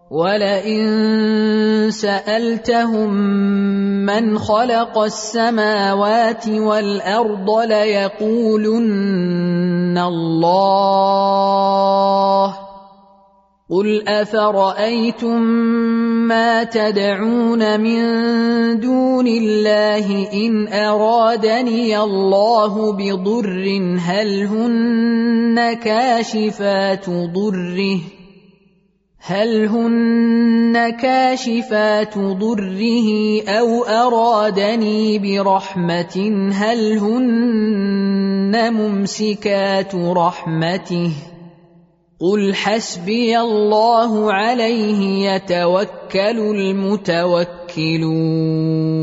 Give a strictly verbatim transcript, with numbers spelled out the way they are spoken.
وَلَئِن سَأَلْتَهُم مَّنْ خَلَقَ السَّمَاوَاتِ وَالْأَرْضَ لَيَقُولُنَّ اللَّهُ ۚ قُلْ أَفَرَأَيْتُم مَّا تَدْعُونَ مِن دُونِ اللَّهِ إِنْ أَرَادَنِيَ اللَّهُ بِضُرٍّ هَلْ هُنَّ كَاشِفَاتُ ضُرِّهِ هل هن كاشفات ضره أو أرادني برحمة هل هن ممسكات رحمته قل حسبي الله عليه يتوكل المتوكلون